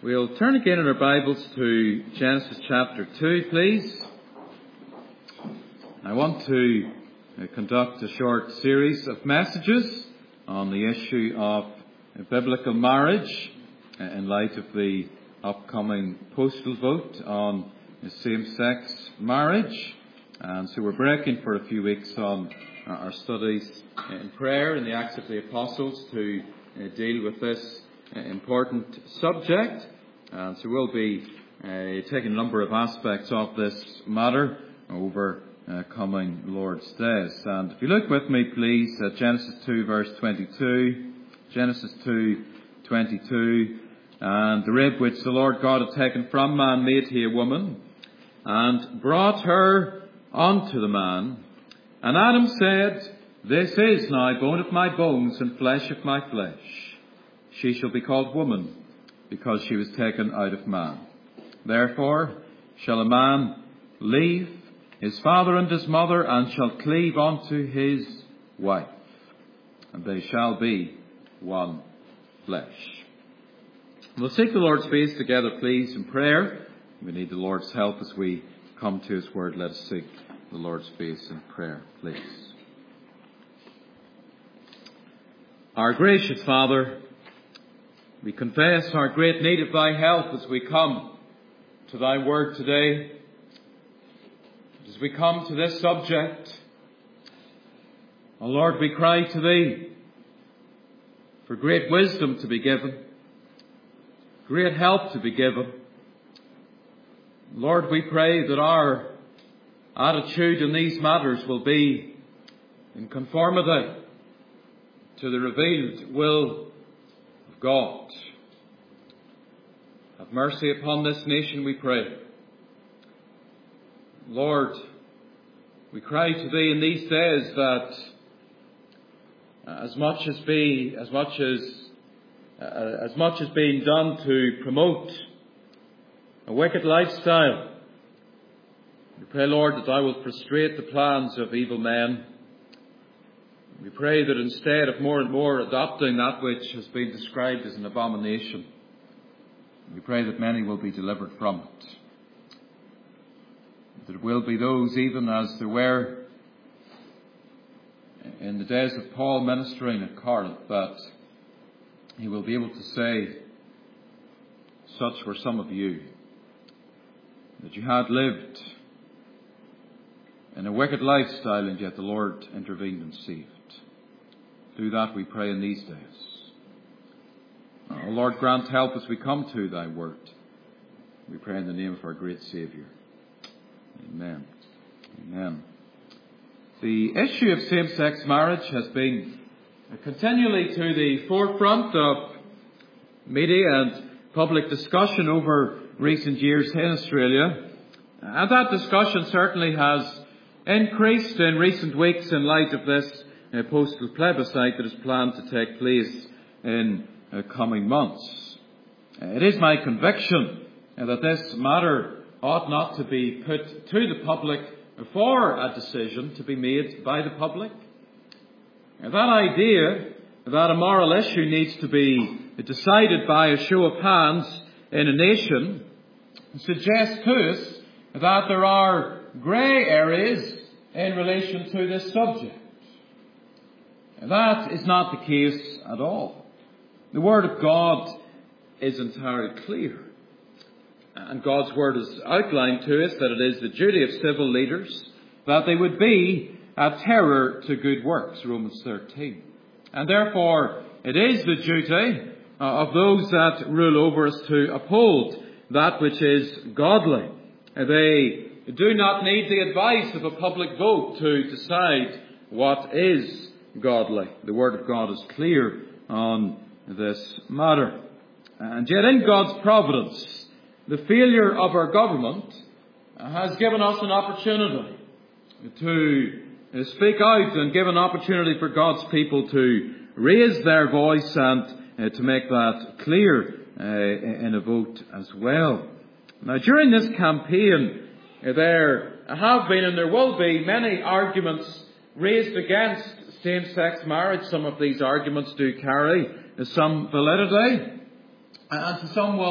We'll turn again in our Bibles to Genesis chapter 2, please. I want to conduct a short series of messages on the issue of biblical marriage in light of the upcoming postal vote on same-sex marriage. And so we're breaking for a few weeks on our studies in prayer in the Acts of the Apostles to deal with this important subject. And so we'll be taking a number of aspects of this matter over coming Lord's days. And if you look with me, please, at Genesis 2, verse 22. Genesis 2, 22. And the rib which the Lord God had taken from man made he a woman, and brought her unto the man. And Adam said, This is now bone of my bones and flesh of my flesh. She shall be called woman, because she was taken out of man. Therefore shall a man leave his father and his mother, and shall cleave unto his wife, and they shall be one flesh. We'll seek the Lord's face together, please, in prayer. We need the Lord's help as we come to His Word. Let us seek the Lord's face in prayer, please. Our gracious Father, we confess our great need of Thy help as we come to Thy Word today. As we come to this subject, O Lord, we cry to Thee for great wisdom to be given, great help to be given. Lord, we pray that our attitude in these matters will be in conformity to the revealed will of God. Have mercy upon this nation, we pray. Lord, we cry to Thee in these days that as much as being done to promote a wicked lifestyle, we pray, Lord, that Thou wilt frustrate the plans of evil men. We pray that instead of more and more adopting that which has been described as an abomination, we pray that many will be delivered from it. That there will be those, even as there were in the days of Paul ministering at Corinth, that he will be able to say, such were some of you, that you had lived in a wicked lifestyle, and yet the Lord intervened and saved. Do that, we pray, in these days. Oh, Lord, grant help as we come to Thy Word. We pray in the name of our great Saviour. Amen. Amen. The issue of same-sex marriage has been continually to the forefront of media and public discussion over recent years in Australia. And that discussion certainly has increased in recent weeks in light of this postal plebiscite that is planned to take place in coming months. It is my conviction that this matter ought not to be put to the public for a decision to be made by the public. That idea that a moral issue needs to be decided by a show of hands in a nation suggests to us that there are grey areas in relation to this subject. That is not the case at all. The Word of God is entirely clear. And God's Word has outlined to us that it is the duty of civil leaders that they would be a terror to good works, Romans 13. And therefore, it is the duty of those that rule over us to uphold that which is godly. They do not need the advice of a public vote to decide what is godly. The Word of God is clear on this matter. And yet in God's providence, the failure of our government has given us an opportunity to speak out and give an opportunity for God's people to raise their voice and to make that clear in a vote as well. Now, during this campaign, there have been and there will be many arguments raised against same-sex marriage. Some of these arguments do carry some validity, and some will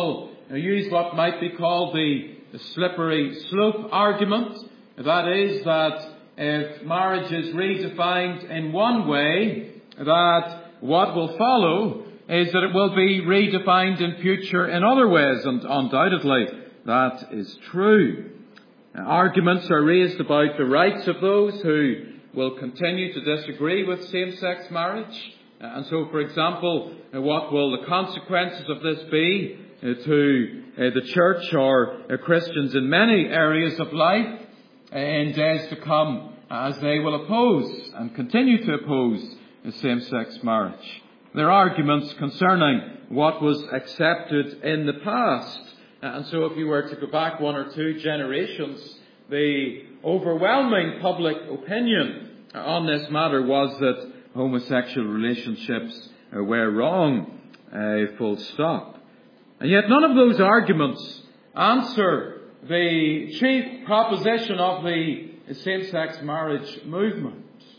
use what might be called the slippery slope argument. That is, that if marriage is redefined in one way, that what will follow is that it will be redefined in future in other ways, and undoubtedly that is true. Arguments are raised about the rights of those who will continue to disagree with same-sex marriage. And so, for example, what will the consequences of this be to the church or Christians in many areas of life in days to come, as they will oppose and continue to oppose same-sex marriage? There are arguments concerning what was accepted in the past. And so if you were to go back one or two generations, the overwhelming public opinion on this matter was that homosexual relationships were wrong, full stop. And yet none of those arguments answer the chief proposition of the same-sex marriage movement.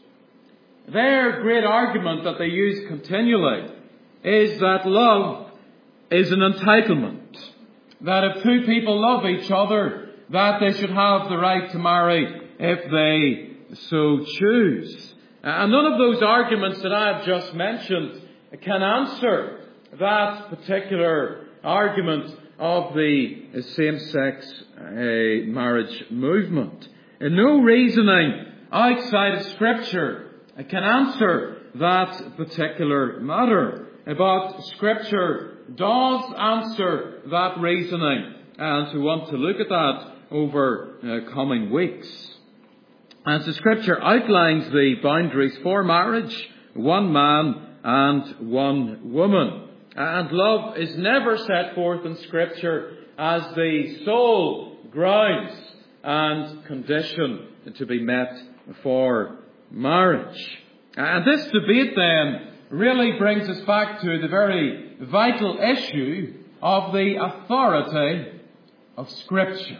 Their great argument that they use continually is that love is an entitlement. That if two people love each other, that they should have the right to marry if they so choose. And none of those arguments that I have just mentioned can answer that particular argument of the same-sex marriage movement. And no reasoning outside of Scripture can answer that particular matter. But Scripture does answer that reasoning, and we want to look at that over coming weeks. As the Scripture outlines the boundaries for marriage, one man and one woman. And love is never set forth in Scripture as the sole grounds and condition to be met for marriage. And this debate then really brings us back to the very vital issue of the authority of Scripture.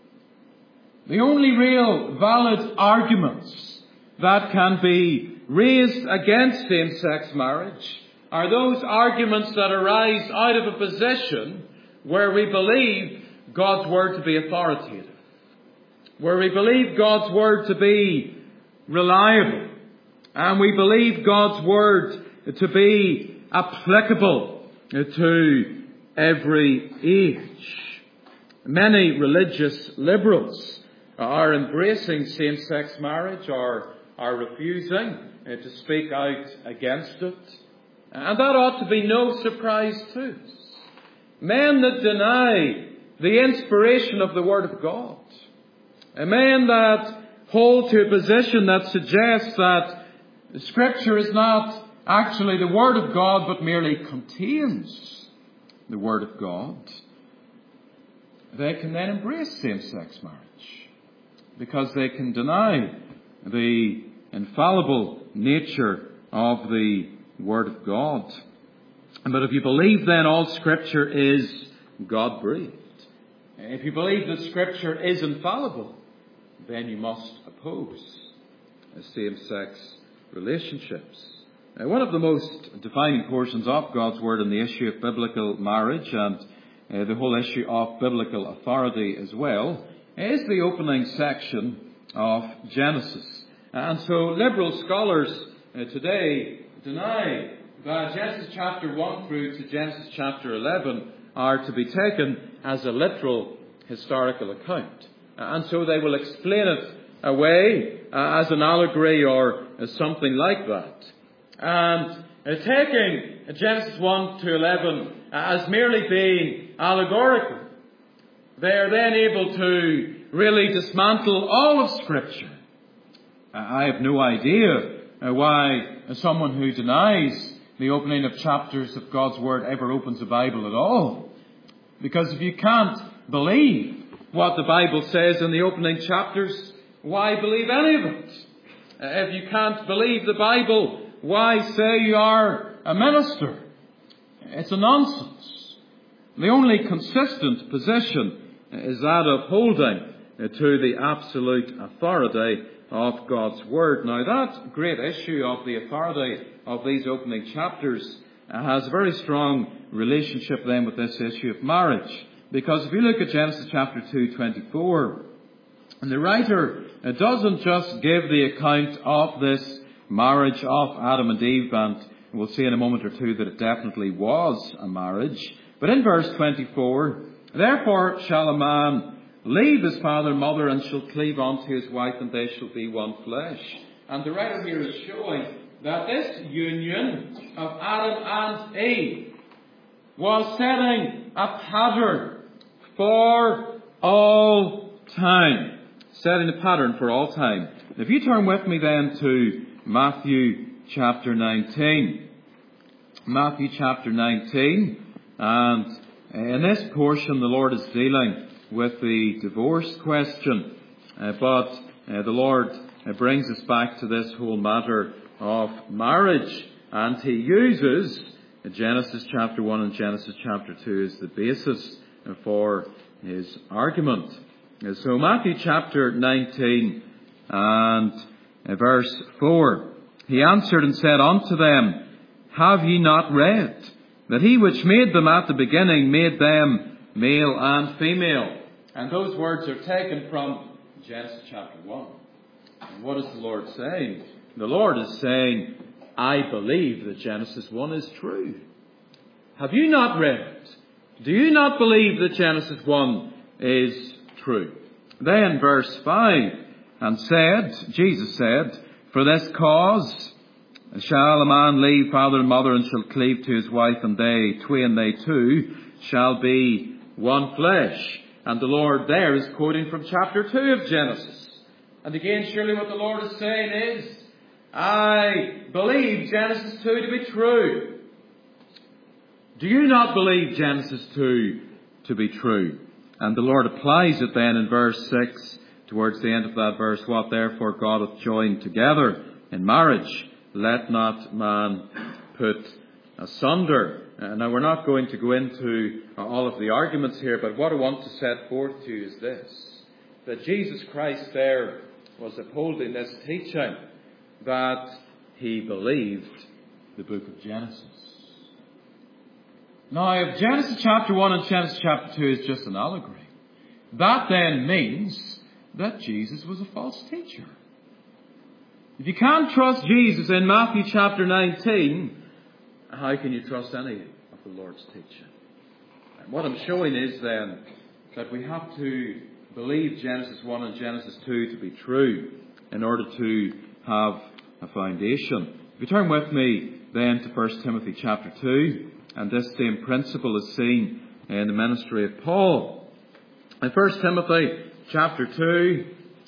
The only real valid arguments that can be raised against same-sex marriage are those arguments that arise out of a position where we believe God's Word to be authoritative, where we believe God's Word to be reliable, and we believe God's Word to be applicable to every age. Many religious liberals are embracing same-sex marriage or are refusing to speak out against it. And that ought to be no surprise to us. Men that deny the inspiration of the Word of God. Men that hold to a position that suggests that Scripture is not actually the Word of God, but merely contains the Word of God. They can then embrace same-sex marriage because they can deny the infallible nature of the Word of God. But if you believe then all Scripture is God-breathed, if you believe that Scripture is infallible, then you must oppose same-sex relationships. One of the most defining portions of God's Word on the issue of biblical marriage and the whole issue of biblical authority as well is the opening section of Genesis. And so liberal scholars today deny that Genesis chapter 1 through to Genesis chapter 11 are to be taken as a literal historical account. And so they will explain it away as an allegory or as something like that. And taking Genesis 1 to 11 as merely being allegorical, they are then able to really dismantle all of Scripture. I have no idea why someone who denies the opening of chapters of God's Word ever opens the Bible at all. Because if you can't believe what the Bible says in the opening chapters, why believe any of it? If you can't believe the Bible, why say you are a minister? It's a nonsense. The only consistent position is that of holding to the absolute authority of God's Word. Now that great issue of the authority of these opening chapters has a very strong relationship then with this issue of marriage. Because if you look at Genesis chapter 2:24, and the writer doesn't just give the account of this marriage of Adam and Eve, and we'll see in a moment or two that it definitely was a marriage. But in verse 24, therefore shall a man leave his father and mother and shall cleave unto his wife, and they shall be one flesh. And the writer here is showing that this union of Adam and Eve was setting a pattern for all time. Setting a pattern for all time. If you turn with me then to Matthew chapter 19. Matthew chapter 19. And in this portion the Lord is dealing with the divorce question. But the Lord brings us back to this whole matter of marriage. And He uses Genesis chapter 1 and Genesis chapter 2 as the basis for His argument. So Matthew chapter 19 and verse 4. He answered and said unto them, have ye not read that He which made them at the beginning made them male and female? And those words are taken from Genesis chapter 1. And what is the Lord saying? The Lord is saying, I believe that Genesis 1 is true. Have you not read? Do you not believe that Genesis 1 is true? Then verse 5, and Jesus said, for this cause shall a man leave father and mother and shall cleave to his wife, and they two shall be one flesh. And the Lord there is quoting from chapter 2 of Genesis. And again, surely what the Lord is saying is, I believe Genesis 2 to be true. Do you not believe Genesis 2 to be true? And the Lord applies it then in verse 6, towards the end of that verse, what therefore God hath joined together in marriage, let not man put asunder. Now we're not going to go into all of the arguments here, but what I want to set forth to you is this, that Jesus Christ there was upholding this teaching that He believed the book of Genesis. Now, if Genesis chapter 1 and Genesis chapter 2 is just an allegory, that then means that Jesus was a false teacher. If you can't trust Jesus in Matthew chapter 19, how can you trust any of the Lord's teaching? And what I'm showing is then that we have to believe Genesis 1 and Genesis 2 to be true in order to have a foundation. If you turn with me then to 1 Timothy chapter 2, and this same principle is seen in the ministry of Paul. In 1 Timothy chapter 2,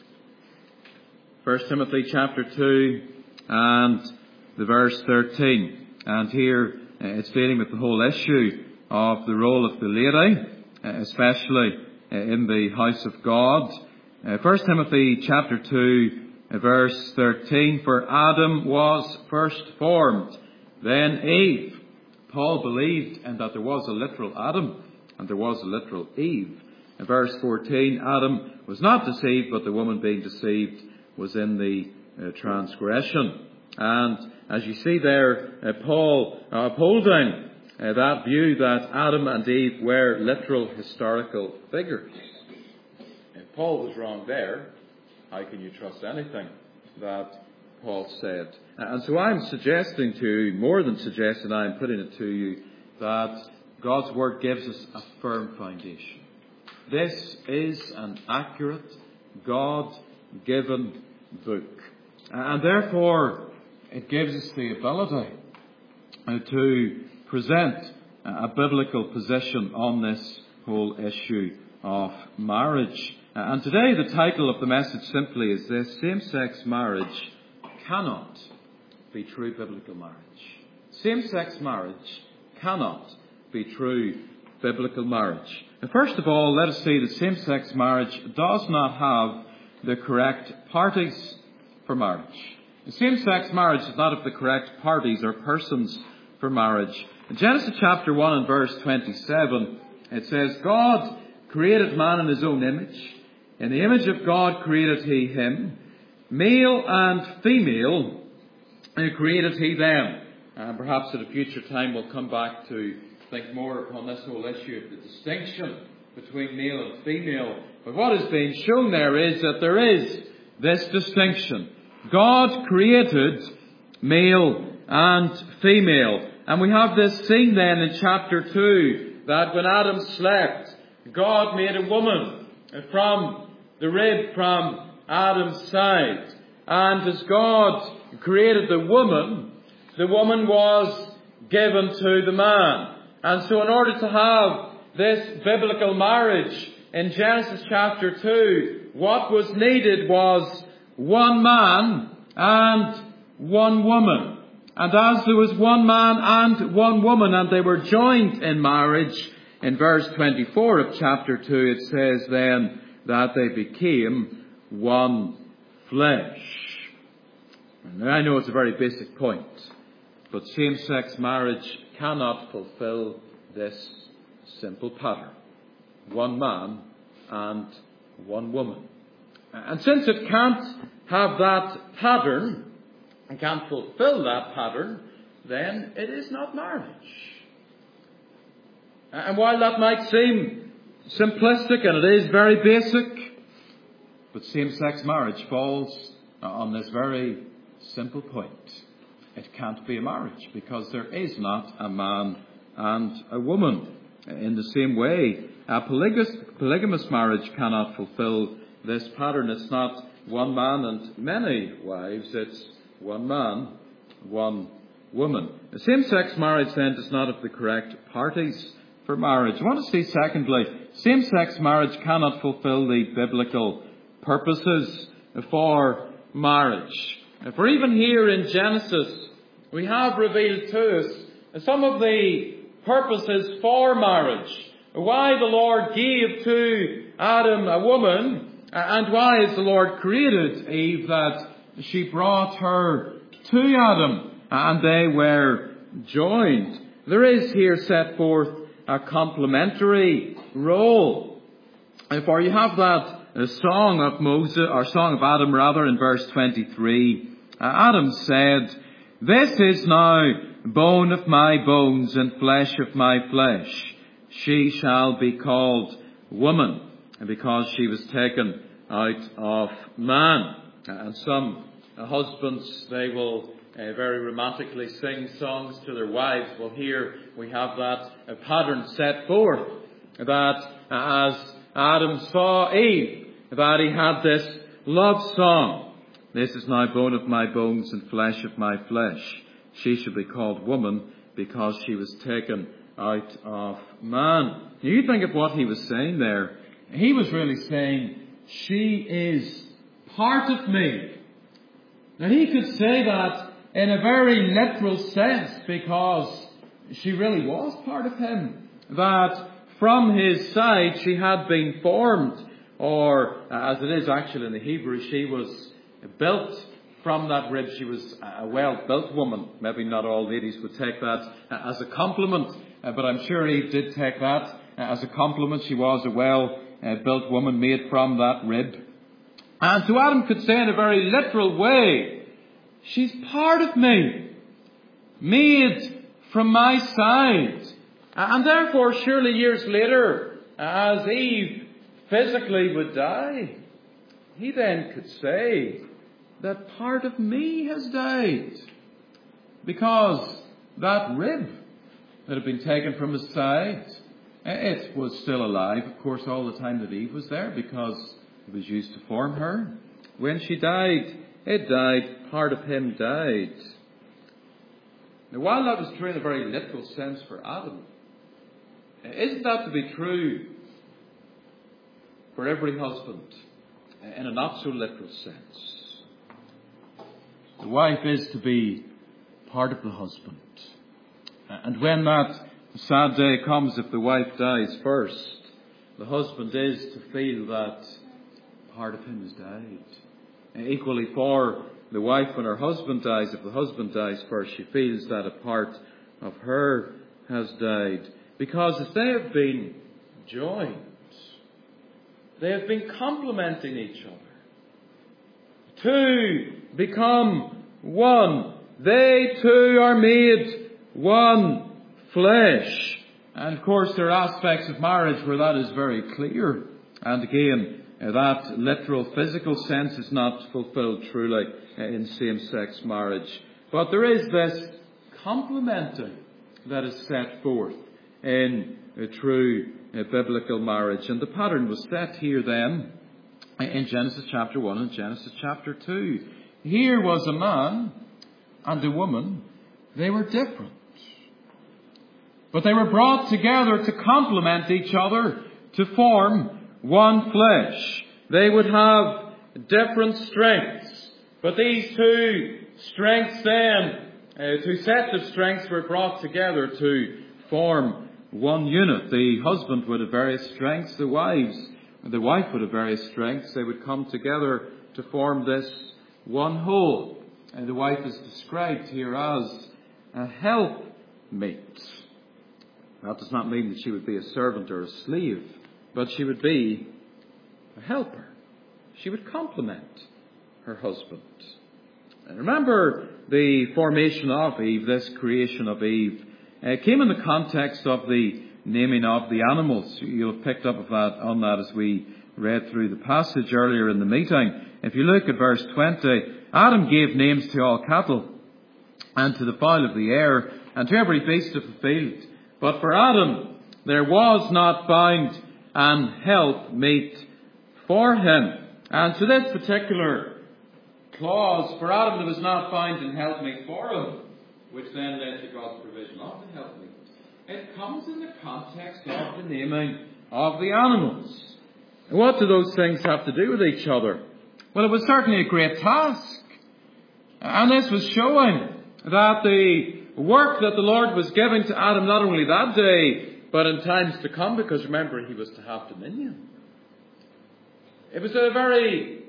1 Timothy chapter 2 and the verse 13. And here it's dealing with the whole issue of the role of the lady, especially in the house of God. 1 Timothy chapter 2, verse 13. For Adam was first formed, then Eve. Paul believed in that there was a literal Adam and there was a literal Eve. In verse 14, Adam was not deceived, but the woman being deceived was in the transgression. And as you see there, Paul upholding that view that Adam and Eve were literal historical figures. If Paul was wrong there, how can you trust anything that Paul said? And so I'm suggesting to you, more than suggesting, I'm putting it to you, that God's Word gives us a firm foundation. This is an accurate, God-given book. And therefore, it gives us the ability to present a biblical position on this whole issue of marriage. And today the title of the message simply is this: same-sex marriage cannot be true biblical marriage. Same-sex marriage cannot be true biblical marriage. And first of all, let us see that same-sex marriage does not have the correct parties for marriage. Same-sex marriage does not have the correct parties or persons for marriage. In Genesis chapter 1 and verse 27, it says, God created man in His own image. In the image of God created He him. Male and female created He them. And perhaps at a future time we'll come back to think more upon this whole issue of the distinction between male and female. But what is being shown there is that there is this distinction. God created male and female. And we have this scene then in chapter 2, that when Adam slept, God made a woman from the rib from Adam's side. And as God created the woman was given to the man. And so in order to have this biblical marriage in Genesis chapter 2, what was needed was one man and one woman. And as there was one man and one woman, and they were joined in marriage, in verse 24 of chapter 2 it says then that they became one flesh. And I know it's a very basic point, but same-sex marriage cannot fulfill this simple pattern. One man and one woman. And since it can't have that pattern, and can't fulfill that pattern, then it is not marriage. And while that might seem simplistic, and it is very basic, but same-sex marriage falls on this very simple point. It can't be a marriage, because there is not a man and a woman. In the same way, a polygamous marriage cannot fulfill this pattern. It's not one man and many wives, it's one man, one woman. The same-sex marriage then does not have the correct parties for marriage. I want to say secondly, same-sex marriage cannot fulfill the biblical purposes for marriage. For even here in Genesis, we have revealed to us some of the purposes for marriage. Why the Lord gave to Adam a woman, and why as the Lord created Eve that she brought her to Adam, and they were joined. There is here set forth a complementary role. For you have that song of Moses, or song of Adam rather, in verse 23. Adam said, "This is now bone of my bones and flesh of my flesh. She shall be called woman, because she was taken out of man." And some husbands, they will very romantically sing songs to their wives. Well, here we have that pattern set forth, that as Adam saw Eve, that he had this love song. "This is now bone of my bones and flesh of my flesh. She shall be called woman, because she was taken out of man." You think of what he was saying there. He was really saying, she is part of me. Now he could say that in a very literal sense, because she really was part of him. That from his side she had been formed, or as it is actually in the Hebrew, she was built from that rib. She was a well-built woman. Maybe not all ladies would take that as a compliment, but I'm sure Eve did take that as a compliment. She was a well-built woman made from that rib. And so Adam could say in a very literal way, she's part of me, made from my side. And therefore, surely years later, as Eve physically would die, he then could say that part of me has died, because that rib that had been taken from his side, it was still alive, of course, all the time that Eve was there, because it was used to form her. When she died, it died, part of him died. Now, while that was true in a very literal sense for Adam, isn't that to be true for every husband in a not so literal sense? The wife is to be part of the husband. And when that sad day comes, if the wife dies first, the husband is to feel that part of him has died. Equally for the wife, when her husband dies, if the husband dies first, she feels that a part of her has died. Because as they have been joined, they have been complementing each other. Two become one. They two are made one flesh. And of course there are aspects of marriage where that is very clear. And again, that literal physical sense is not fulfilled truly in same-sex marriage. But there is this complementing that is set forth in a true biblical marriage. And the pattern was set here then in Genesis chapter 1 and Genesis chapter 2. Here was a man and a woman. They were different. But they were brought together to complement each other, to form one flesh. They would have different strengths. But these two strengths then, two sets of strengths were brought together to form one unit. The husband would have various strengths, the wife would have various strengths. They would come together to form this one whole. And the wife is described here as a helpmate. That does not mean that she would be a servant or a slave, but she would be a helper. She would complement her husband. And remember, the formation of Eve, this creation of Eve, came in the context of the naming of the animals. You'll have picked up on that as we read through the passage earlier in the meeting. If you look at verse 20, Adam gave names to all cattle, and to the fowl of the air, and to every beast of the field. But for Adam there was not found an helpmate for him. And to this particular clause, for Adam there was not found an helpmate for him, which then led to God's provision of the helpmate. It comes in the context of the naming of the animals. What do those things have to do with each other? Well, it was certainly a great task. And this was showing that the work that the Lord was giving to Adam, not only that day, but in times to come, because remember, he was to have dominion. It was a very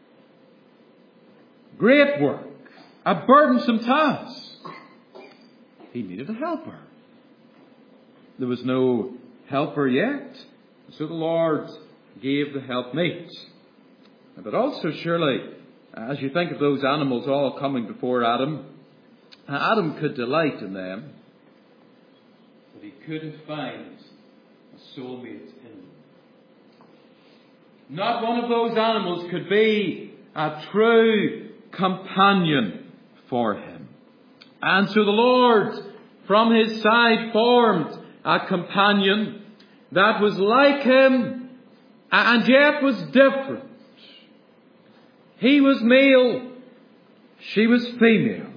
great work, a burdensome task. He needed a helper. There was no helper yet, so the Lord gave the helpmate. But also, surely, as you think of those animals all coming before Adam, Adam could delight in them, but he couldn't find a soulmate in them. Not one of those animals could be a true companion for him. And so the Lord, from his side, formed a companion that was like him and yet was different. He was male, she was female.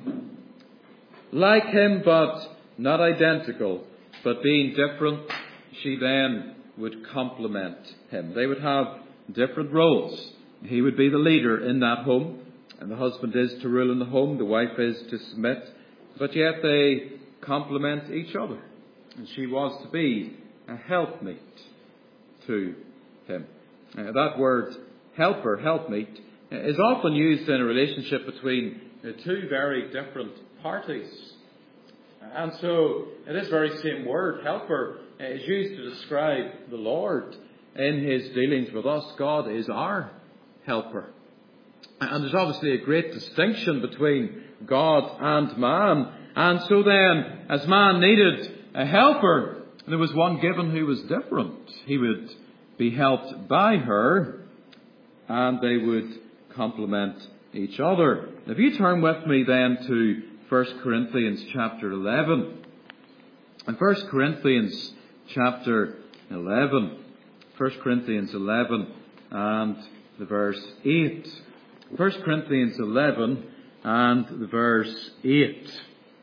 Like him, but not identical, but being different, she then would complement him. They would have different roles. He would be the leader in that home, and the husband is to rule in the home, the wife is to submit, but yet they complement each other. And she was to be a helpmate to him. That word helper, helpmate, is often used in a relationship between two very different parties. And so this very same word, helper, is used to describe the Lord in his dealings with us. God is our helper. And there's obviously a great distinction between God and man. And so then, as man needed a helper, there was one given who was different. He would be helped by her, and they would complement each other. If you turn with me then to 1 Corinthians chapter 11. In 1 Corinthians chapter 11, 1 Corinthians 11 and the verse 8. 1 Corinthians 11 and the verse 8.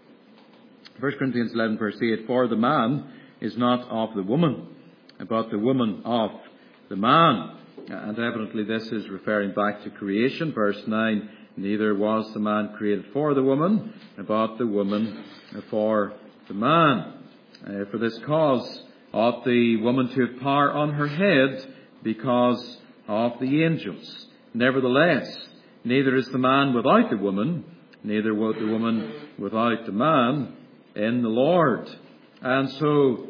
1 Corinthians 11 verse 8. For the man is not of the woman, but the woman of the man. And evidently this is referring back to creation. Verse 9, neither was the man created for the woman, but the woman for the man. For this cause ought the woman to have power on her head, because of the angels. Nevertheless, neither is the man without the woman, neither was the woman without the man in the Lord. And so,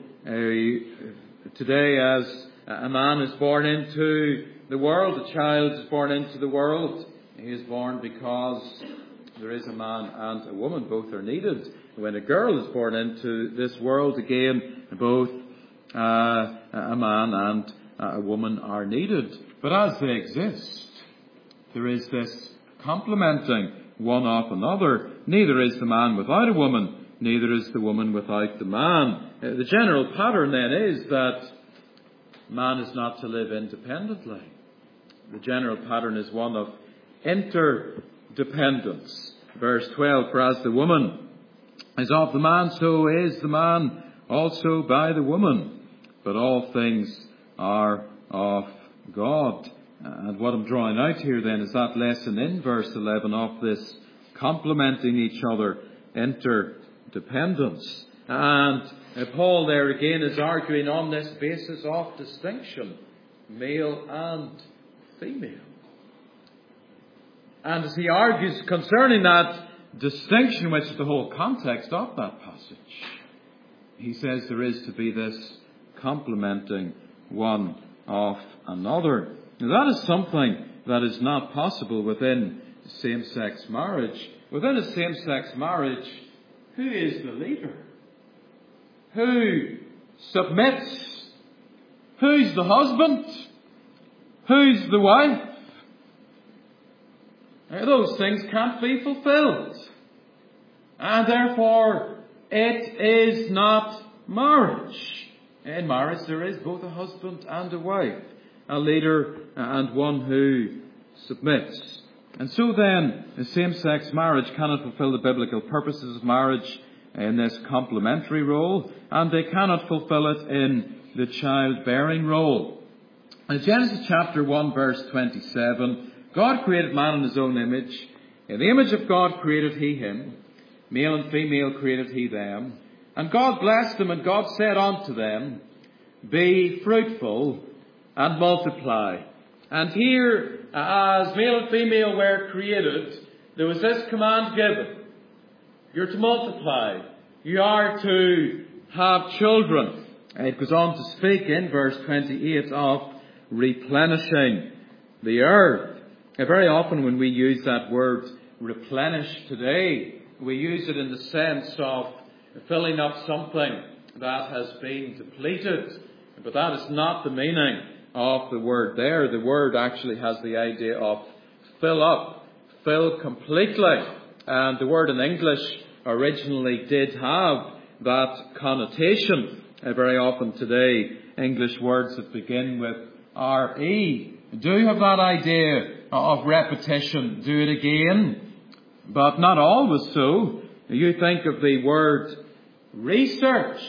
today as a man is born into the world, a child is born into the world, he is born because there is a man and a woman. Both are needed. when a girl is born into this world, again, both a man and a woman are needed. But as they exist, there is this complementing one of another. Neither is the man without a woman, neither is the woman without the man. The general pattern then is that man is not to live independently. The general pattern is one of interdependence. Verse 12, for as the woman is of the man, so is the man also by the woman. But all things are of God. And what I'm drawing out here then is that lesson in verse 11 of this complementing each other, interdependence. And Paul there again is arguing on this basis of distinction, male and female. And as he argues concerning that distinction, which is the whole context of that passage, he says there is to be this complementing one of another. Now, that is something that is not possible within same-sex marriage. Within a same-sex marriage, who is the leader? Who submits? Who's the husband? Who's the wife? Those things can't be fulfilled. And therefore, it is not marriage. In marriage, there is both a husband and a wife, a leader and one who submits. And so then, a same-sex marriage cannot fulfill the biblical purposes of marriage in this complementary role, and they cannot fulfill it in the childbearing role. In Genesis chapter 1, verse 27, God created man in his own image. In the image of God created he him. Male and female created he them. And God blessed them, and God said unto them, be fruitful and multiply. And here, as male and female were created, there was this command given. You're to multiply. You are to have children. It goes on to speak in verse 28 of replenishing the earth. Very often when we use that word replenish today, we use it in the sense of filling up something that has been depleted. But that is not the meaning of the word there. The word actually has the idea of fill up, fill completely. And the word in English originally did have that connotation. Very often today, English words that begin with R-E do have that idea of repetition. Do it again. But not always so. You think of the word research.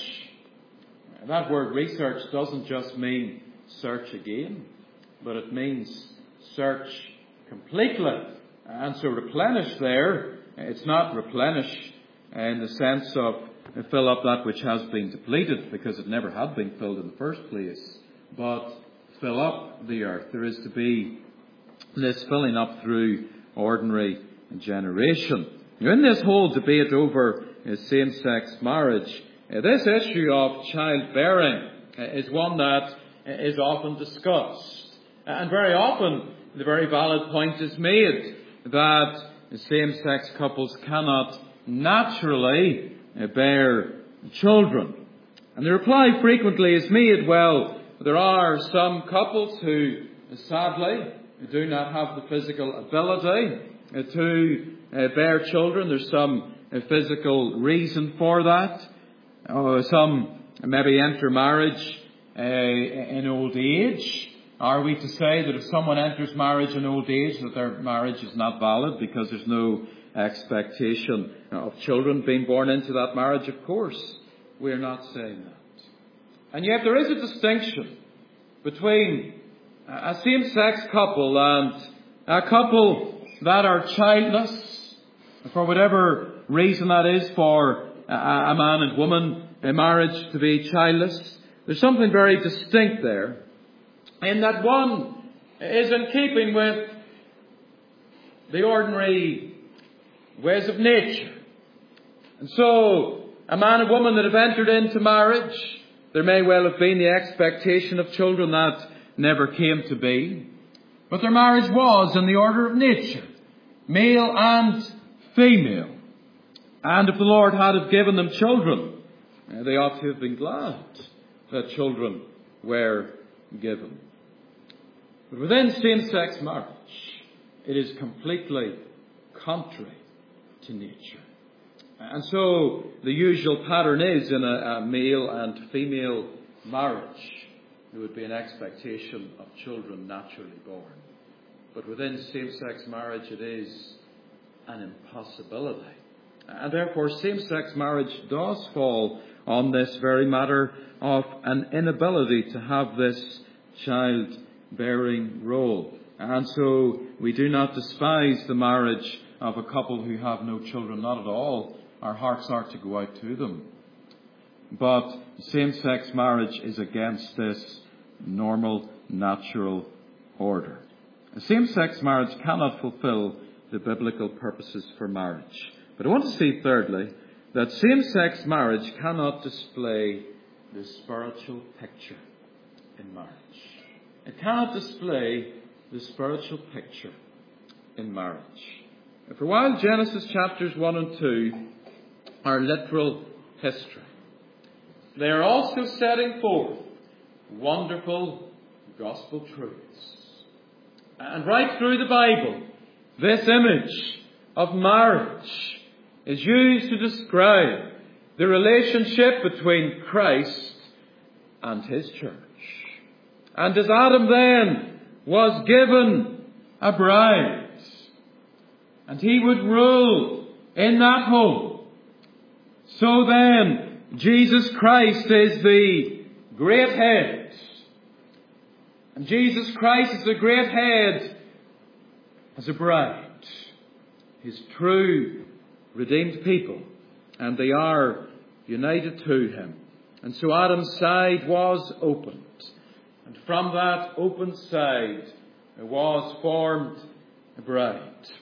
That word research doesn't just mean search again, but it means search completely. And so replenish there, it's not replenish in the sense of fill up that which has been depleted, because it never had been filled in the first place, but fill up the earth. There is to be this filling up through ordinary generation. Now, in this whole debate over same-sex marriage, this issue of childbearing is one that is often discussed. And very often the very valid point is made that same-sex couples cannot naturally bear children. And the reply frequently is made, well, there are some couples who sadly do not have the physical ability to bear children. There's some physical reason for that. Some maybe enter marriage in old age. Are we to say that if someone enters marriage in old age that their marriage is not valid because there's no expectation of children being born into that marriage? Of course, we are not saying that. And yet there is a distinction between a same-sex couple and a couple that are childless, for whatever reason that is, for a man and woman in marriage to be childless. There's something very distinct there, in that one is in keeping with the ordinary ways of nature. And so, a man and woman that have entered into marriage, there may well have been the expectation of children that never came to be. But their marriage was in the order of nature, male and female. And if the Lord had have given them children, they ought to have been glad that children were given. But within same-sex marriage, it is completely contrary to nature. And so the usual pattern is in a male and female marriage, there would be an expectation of children naturally born. But within same-sex marriage, it is an impossibility. And therefore, same-sex marriage does fall on this very matter of an inability to have this childbearing role. And so we do not despise the marriage of a couple who have no children, not at all. Our hearts are to go out to them. But same-sex marriage is against this normal, natural order. A same-sex marriage cannot fulfill the biblical purposes for marriage. But I want to say, thirdly, that same-sex marriage cannot display the spiritual picture in marriage. It cannot display the spiritual picture in marriage. For while Genesis chapters 1 and 2 are literal history, they are also setting forth wonderful gospel truths. And right through the Bible, this image of marriage is used to describe the relationship between Christ and His church. And as Adam then was given a bride, and he would rule in that home, so then Jesus Christ is the great head. And Jesus Christ is the great head as a bride. His true redeemed people. And they are united to Him. And so Adam's side was opened. And from that open side there was formed a bride.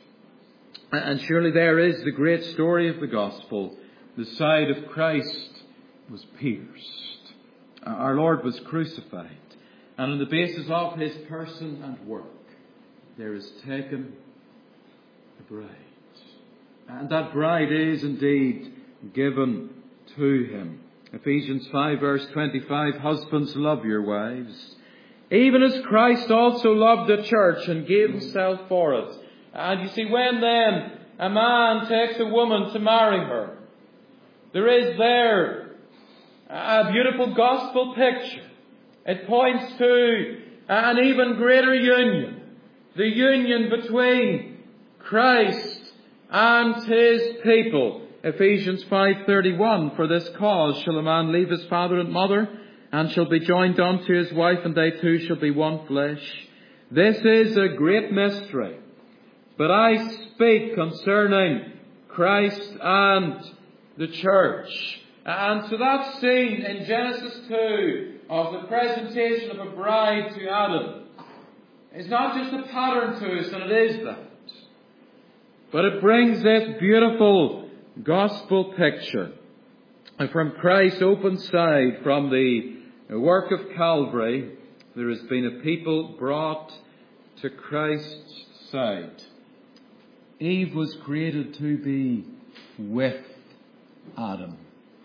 And surely there is the great story of the gospel. The side of Christ was pierced. Our Lord was crucified. And on the basis of His person and work, there is taken a bride. And that bride is indeed given to Him. Ephesians 5 verse 25, husbands, love your wives, even as Christ also loved the church and gave Himself for it. And you see, when then a man takes a woman to marry her, there is there a beautiful gospel picture. It points to an even greater union. The union between Christ and His people. Ephesians 5:31, for this cause shall a man leave his father and mother, and shall be joined unto his wife, and they two shall be one flesh. This is a great mystery. But I speak concerning Christ and the church. And so that scene in Genesis 2 of the presentation of a bride to Adam is not just a pattern to us, and it is that. But it brings this beautiful gospel picture. And from Christ's open side, from the work of Calvary, there has been a people brought to Christ's side. Eve was created to be with Adam.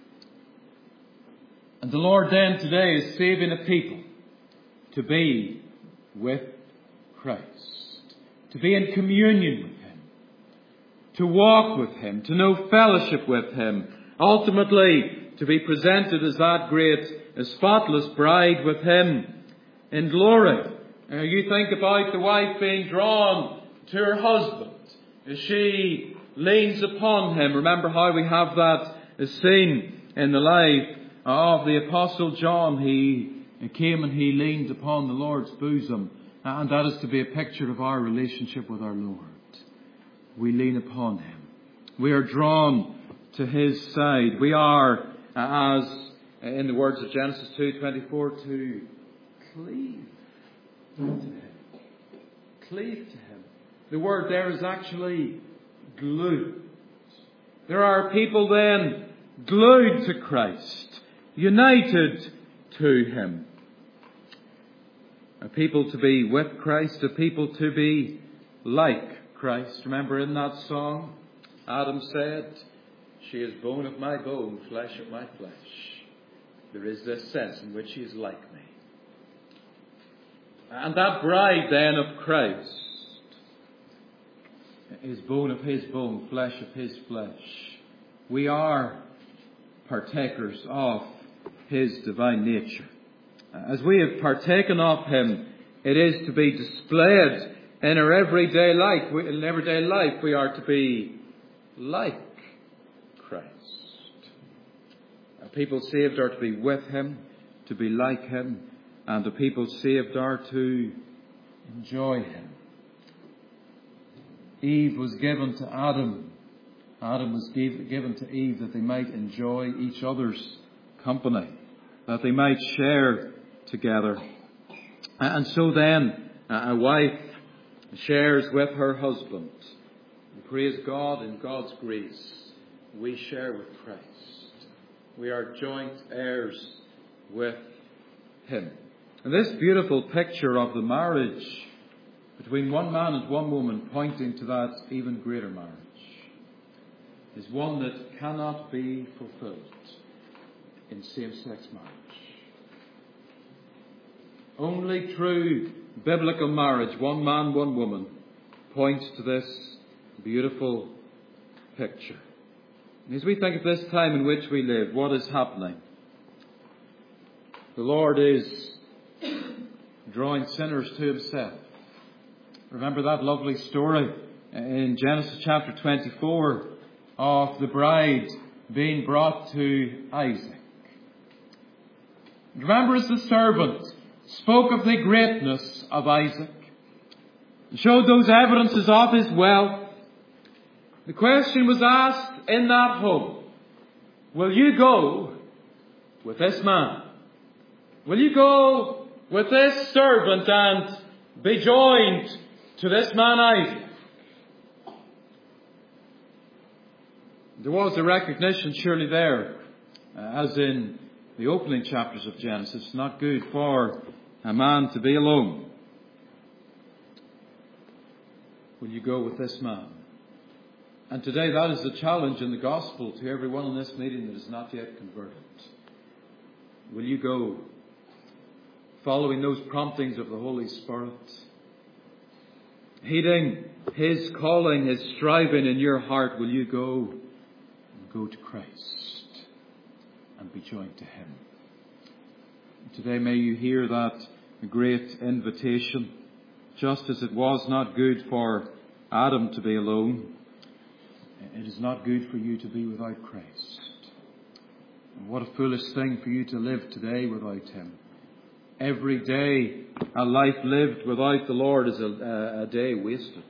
And the Lord then today is saving a people to be with Christ, to be in communion with Him, to walk with Him, to know fellowship with Him, ultimately to be presented as that great, spotless bride with Him in glory. You think about the wife being drawn to her husband as she leans upon him. Remember how we have that scene in the life of the Apostle John. He came and he leaned upon the Lord's bosom. And that is to be a picture of our relationship with our Lord. We lean upon Him. We are drawn to His side. We are, as in the words of Genesis 2:24, to cleave to Him. Cleave to Him. The word there is actually glued. There are people then glued to Christ, united to Him. A people to be with Christ, a people to be like Christ. Remember in that song, Adam said, She is bone of my bone, flesh of my flesh. There is this sense in which she is like me. And that bride then of Christ is bone of his bone, flesh of his flesh. We are partakers of his divine nature. As we have partaken of him, it is to be displayed in our everyday life. In everyday life, we are to be like Christ. People saved are to be with him, to be like him, and the people saved are to enjoy him. Eve was given to Adam. Adam was given to Eve that they might enjoy each other's company, that they might share together. And so then, a wife shares with her husband. And praise God, in God's grace, we share with Christ. We are joint heirs with him. And this beautiful picture of the marriage between one man and one woman, pointing to that even greater marriage, is one that cannot be fulfilled in same-sex marriage. Only through biblical marriage, one man, one woman, points to this beautiful picture. And as we think of this time in which we live, what is happening? The Lord is drawing sinners to himself. Remember that lovely story in Genesis chapter 24 of the bride being brought to Isaac. Remember as the servant spoke of the greatness of Isaac and showed those evidences of his wealth. The question was asked in that home, will you go with this man? Will you go with this servant and be joined to this man Isaac? There was a recognition surely there, as in the opening chapters of Genesis, it's not good for a man to be alone. Will you go with this man? And today that is the challenge in the gospel to everyone in this meeting that is not yet converted. Will you go following those promptings of the Holy Spirit? Heeding his calling, his striving in your heart, will you go and go to Christ and be joined to him? Today may you hear that great invitation. Just as it was not good for Adam to be alone, it is not good for you to be without Christ. And what a foolish thing for you to live today without him. Every day a life lived without the Lord is a day wasted.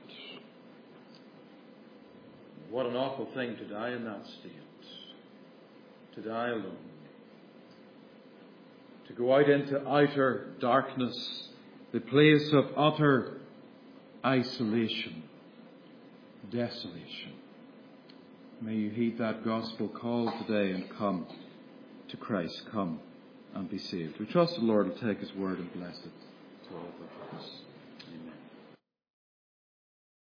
What an awful thing to die in that state. To die alone. To go out into outer darkness, the place of utter isolation, desolation. May you heed that gospel call today and come to Christ. Come and be saved. We trust the Lord will take his word and bless it to all of us.